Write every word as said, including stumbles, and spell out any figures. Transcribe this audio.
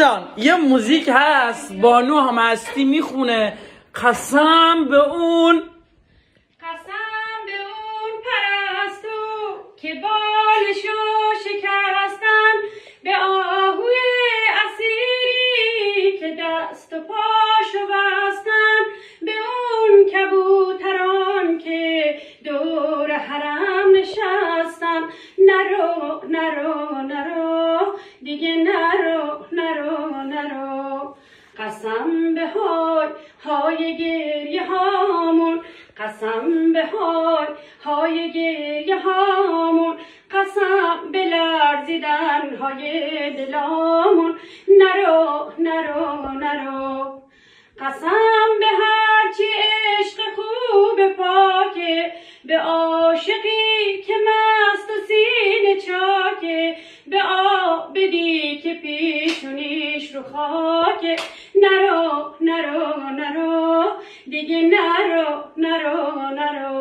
یه موزیک هست بانو همستی میخونه قسم به اون قسم به اون پرستو که بالشو شکستن به آهوی اسیری که دست و پاشو بستن به اون کبوتران که دور حرم نشستن نرو نرو نرو دیگه نرو نرو نرو قسم به های های گریه هامون قسم به های های گریه هامون قسم به لرزیدن های دلامون نرو نرو نرو قسم به هرچی عشق خوب پاکه به عاشقی که مست و سینه چاکه به آبدی که پیشونیش رو خاکه نرو نرو نرو دیگه نرو نرو نرو